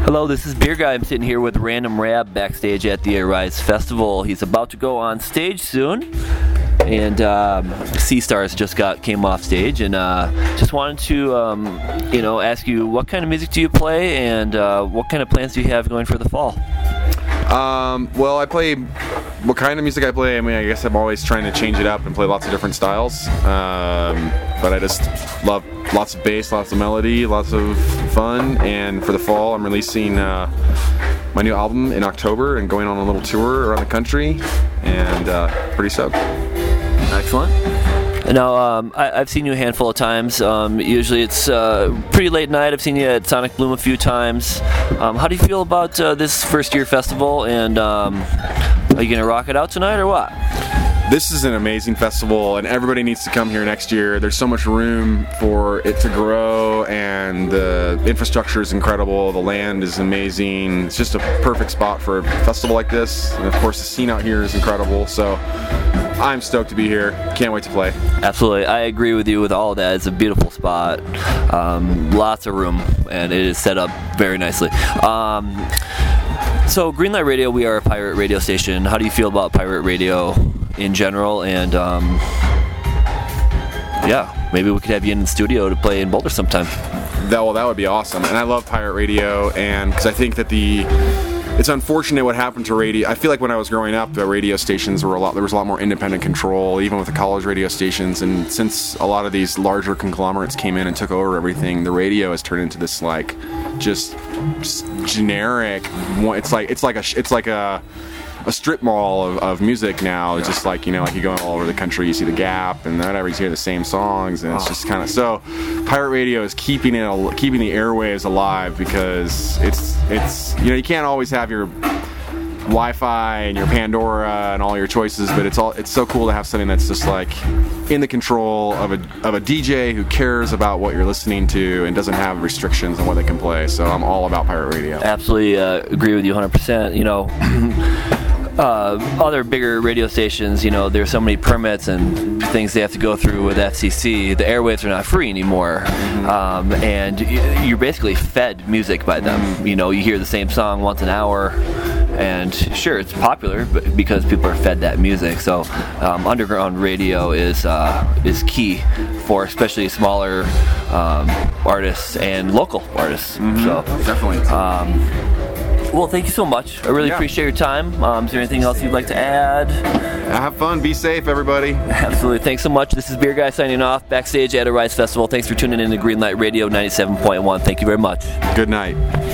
Hello, this is Beer Guy. I'm sitting here with Random Rab backstage at the Arise Festival. He's about to go on stage soon, and Sea Stars just came off stage, and just wanted to ask you, what kind of music do you play, and what kind of plans do you have going for the fall? Well, I play. What kind of music I play? I mean, I guess I'm always trying to change it up and play lots of different styles. But I just love lots of bass, lots of melody, lots of fun. And for the fall, I'm releasing my new album in October and going on a little tour around the country. And pretty stoked. Excellent. Now, I've seen you a handful of times. Usually it's pretty late night. I've seen you at Sonic Bloom a few times. How do you feel about this first-year festival, and are you going to rock it out tonight or what? This is an amazing festival, and everybody needs to come here next year. There's so much room for it to grow, and the infrastructure is incredible. The land is amazing. It's just a perfect spot for a festival like this. And of course, the scene out here is incredible. So I'm stoked to be here. Can't wait to play. Absolutely. I agree with you with all of that. It's a beautiful spot. Lots of room, and it is set up very nicely. So Greenlight Radio, we are a pirate radio station. How do you feel about pirate radio in general? And maybe we could have you in the studio to play in Boulder sometime. That would be awesome. And I love pirate radio, and because I think that it's unfortunate what happened to radio. I feel like when I was growing up, the radio stations there was a lot more independent control, even with the college radio stations. And since a lot of these larger conglomerates came in and took over everything, the radio has turned into this like just generic. It's like a strip mall of music now. It's just like, like you go all over the country, you see the Gap and whatever, you hear the same songs, and it's just kind of so. Pirate radio is keeping the airwaves alive, because it's you can't always have your Wi-Fi and your Pandora and all your choices, but it's so cool to have something that's just like in the control of a DJ who cares about what you're listening to and doesn't have restrictions on what they can play. So I'm all about pirate radio. Absolutely agree with you 100%. Other bigger radio stations, there's so many permits and things they have to go through with FCC. The airwaves are not free anymore, and you're basically fed music by them. You hear the same song once an hour, and sure, it's popular, but because people are fed that music. So underground radio is key for especially smaller artists and local artists. Mm-hmm. So definitely. Well, thank you so much. I really appreciate your time. Is there anything else you'd like to add? Have fun. Be safe, everybody. Absolutely. Thanks so much. This is Beer Guy signing off backstage at Arise Festival. Thanks for tuning in to Greenlight Radio 97.1. Thank you very much. Good night.